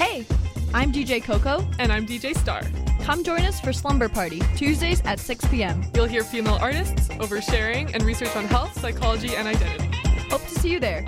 Hey, I'm DJ Coco. And I'm DJ Star. Come join us for Slumber Party, Tuesdays at 6 p.m. You'll hear female artists, oversharing, and research on health, psychology, and identity. Hope to see you there.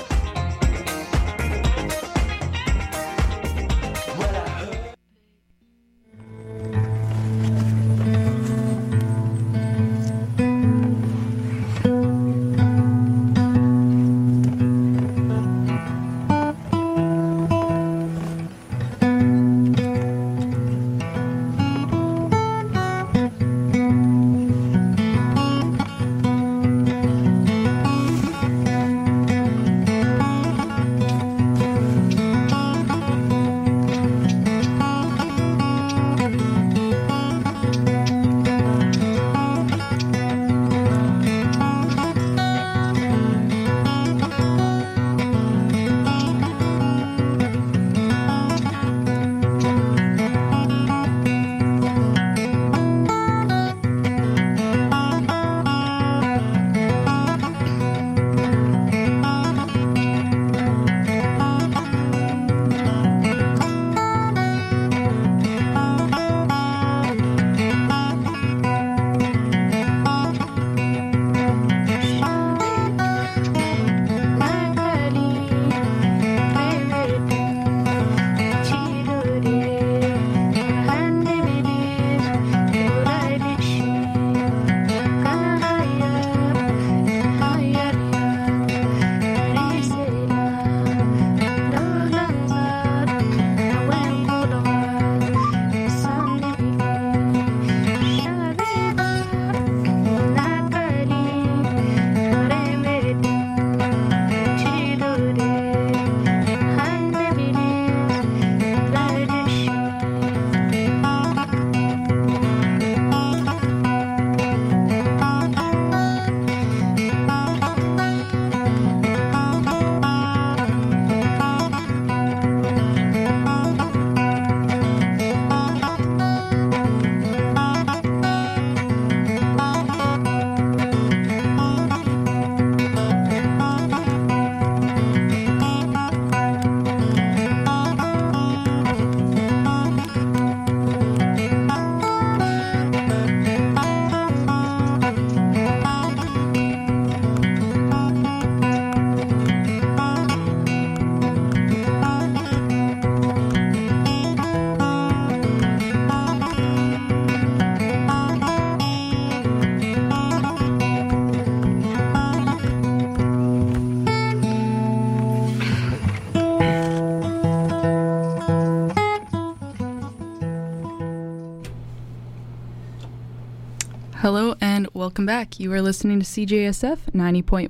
Hello and welcome back. You are listening to CJSF 90.1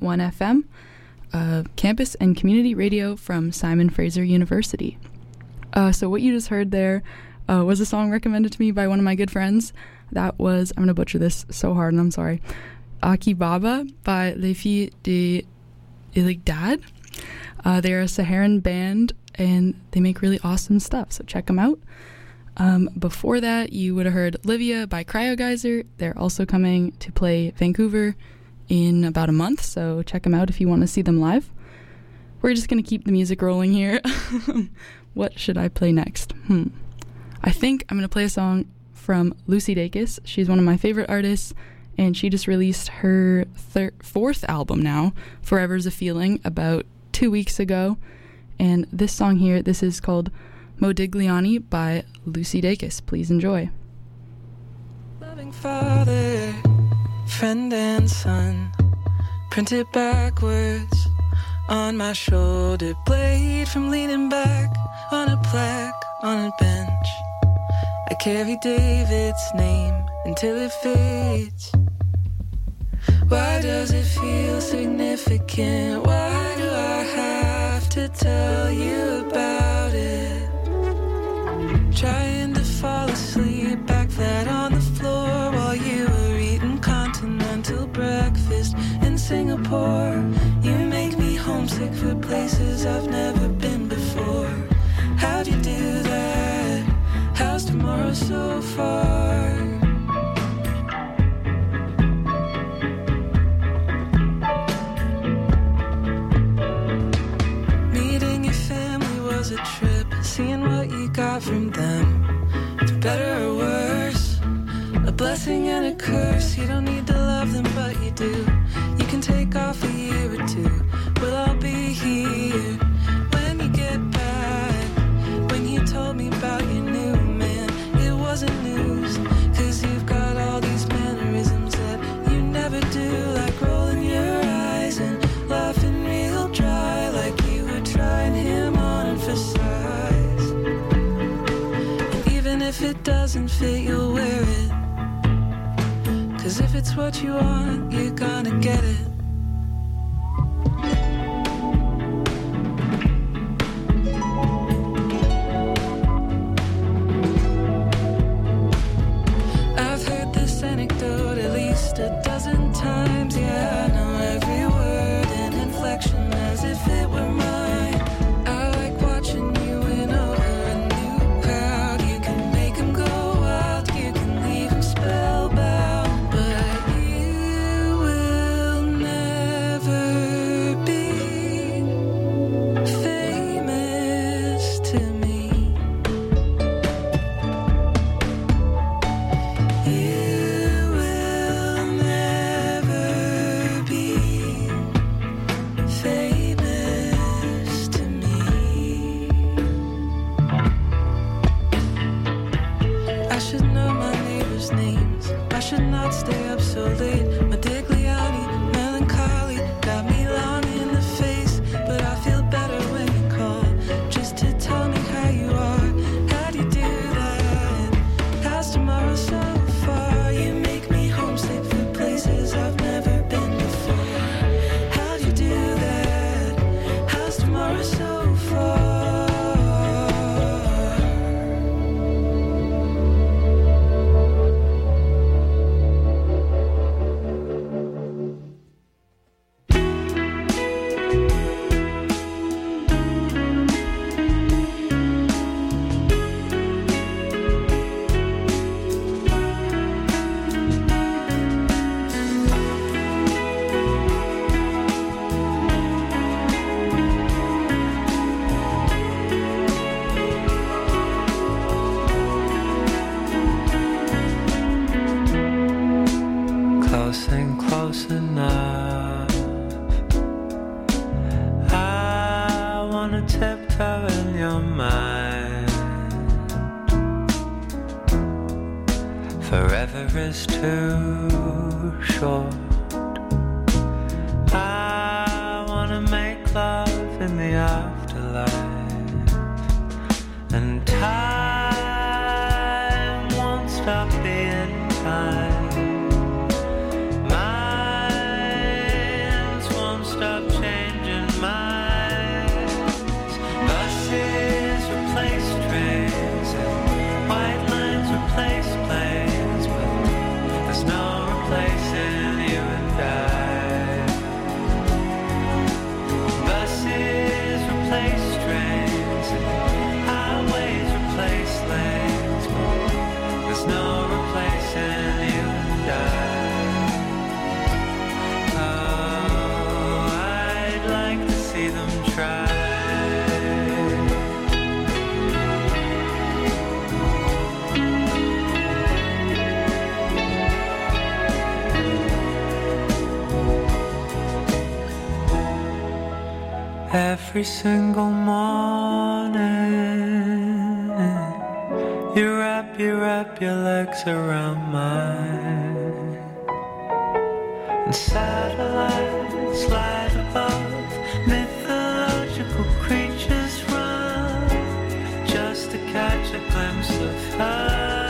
FM, campus and community radio from Simon Fraser University. So what you just heard there was a song recommended to me by one of my good friends. That was, I'm going to butcher this so hard and I'm sorry, Aki Baba by Les Filles de Iligdad. They're a Saharan band and they make really awesome stuff, so check them out. Before that, you would have heard Livia by Cryogeyser. They're also coming to play Vancouver in about a month, so check them out if you want to see them live. We're just going to keep the music rolling here. What should I play next? I think I'm going to play a song from Lucy Dacus. She's one of my favorite artists, and she just released her fourth album now, Forever's a Feeling, about 2 weeks ago. And this song here, this is called Modigliani by Lucy Dacus. Please enjoy. Loving father, friend and son, printed backwards on my shoulder blade from leaning back on a plaque on a bench. I carry David's name until it fades. Why does it feel significant? Why do I have to tell you about it? Trying to fall asleep back flat on the floor while you were eating continental breakfast in Singapore. You make me homesick for places I've never been before. How'd you do that? How's tomorrow so far? Meeting your family was a trip. Seeing what better or worse, a blessing and a curse. You don't need to love them, but you do. You can take off a year or two. We'll all be here when you get back. When you told me about your new man, it wasn't news, 'cause you've got all these mannerisms that you never do, like rolling your eyes and laughing real dry, like you were trying him on for size. And even if it doesn't fit, you'll wear it, 'cause if it's what you want, you're gonna get it. I've heard this anecdote at least a dozen times. Yeah, I know every word and inflection as if it were mine. I like watching you win over a new crowd. You can make them go wild, you can leave them spellbound, but you will never be famous to me. You will never be famous to me. I should know my neighbors' names. I should not stay up so late. Modigliani, melancholy, got me long in the face. But I feel better when you call, just to tell me how you are. How'd you do that? How's tomorrow so far? You make me homesick for places I've never been before. How'd you do that? How's tomorrow so far? Close and close enough. I wanna tiptoe in your mind. Forever is too short. I wanna make love in the afterlife, and time won't stop being time. Minds won't stop changing minds. Buses replace trains and white lines replace planes, but there's no replacing you and I. Buses replace trains and highways replace lanes, but there's no replacing you and I. Oh, I'd like to see them try. Every single morning, you wrap your legs around mine, and satellites slide above, mythological creatures run just to catch a glimpse of her.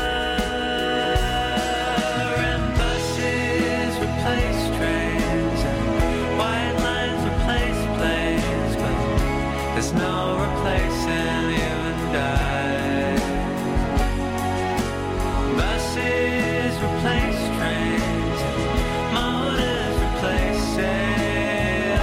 And buses replace trains and white lines replace planes, but there's no replacing you and I. Buses replace trains, motors replace sails.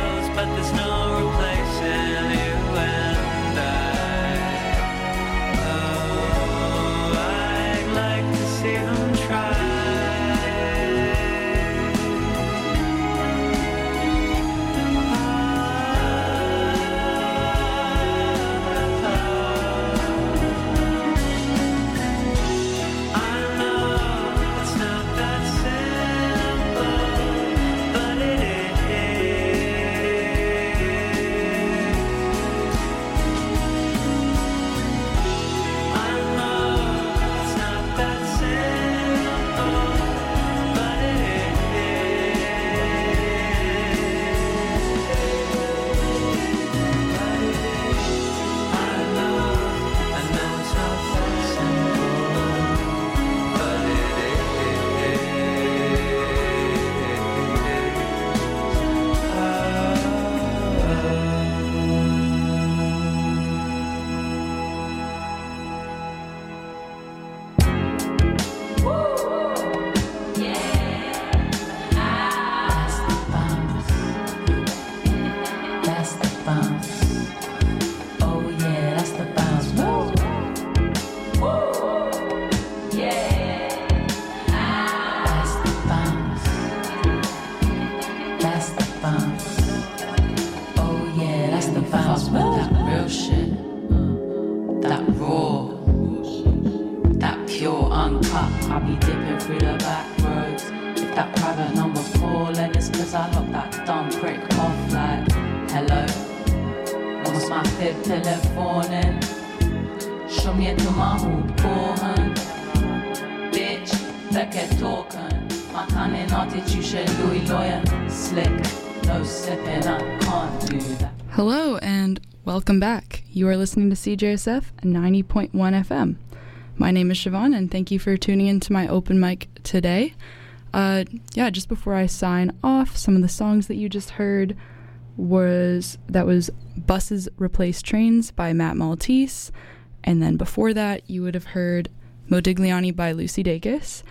uncut. I be dipping through the back roads. If that private number's calling, it's cause I locked that dumb prick off like, hello. Lost my fifth telephone. Show me to my hoop corn. Bitch, Beckett talking. My cunning attitude, Louis lawyer. Slick, no sipping, I can't do that. Hello and welcome back. You are listening to CJSF 90.1 FM. My name is Siobhan and thank you for tuning into my open mic today. Just before I sign off, some of the songs that you just heard was Buses Replace Trains by Matt Maltese, and then before that you would have heard Modigliani by Lucy Dacus.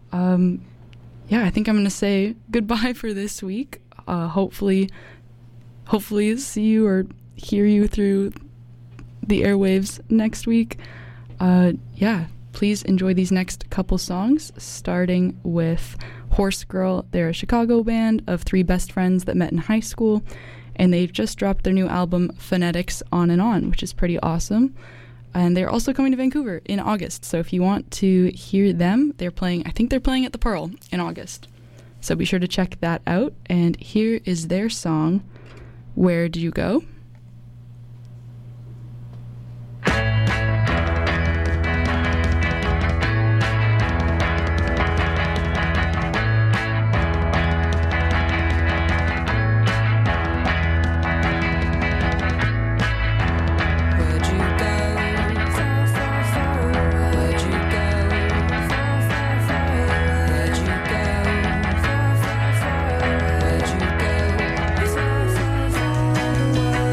I think I'm going to say goodbye for this week. Hopefully see you or hear you through the airwaves next week. Please enjoy these next couple songs, starting with Horse Girl. They're a Chicago band of three best friends that met in high school, and they've just dropped their new album Phonetics On and On, which is pretty awesome. And they're also coming to Vancouver in August, so if you want to hear them, they're playing at the Pearl in August. So be sure to check that out, and here is their song, Where Do You Go? Where'd you go?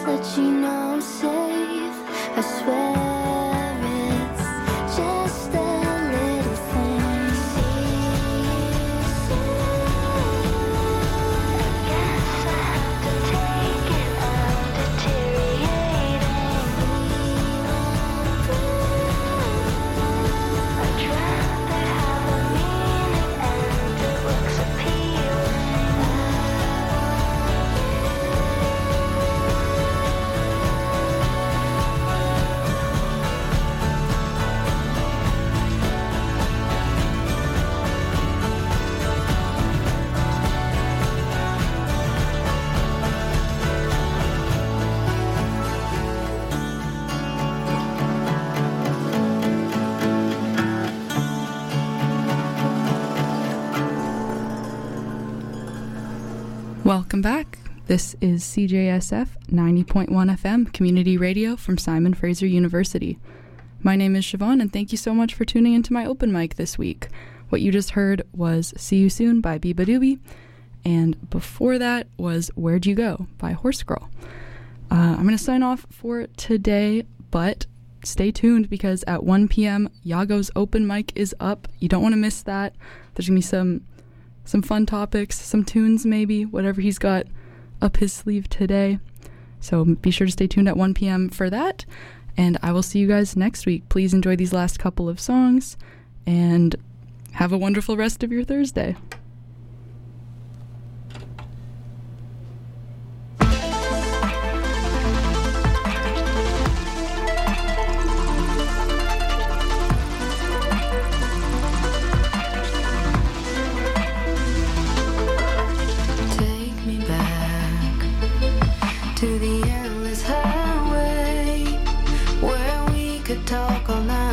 let you know I'm safe. I swear it's just a little thing. I guess I have to take it. I'm deteriorating. I tried to have a meaning and it looks appealing. Welcome back. This is CJSF 90.1 FM Community Radio from Simon Fraser University. My name is Siobhan, and thank you so much for tuning into my open mic this week. What you just heard was See You Soon by Biba Doobie, and before that was Where'd You Go by Horse Girl. I'm going to sign off for today, but stay tuned because at 1 p.m. Yago's open mic is up. You don't want to miss that. There's going to be some fun topics, some tunes maybe, whatever he's got up his sleeve today. So be sure to stay tuned at 1 p.m. for that, and I will see you guys next week. Please enjoy these last couple of songs, and have a wonderful rest of your Thursday. To the endless highway where we could talk all night.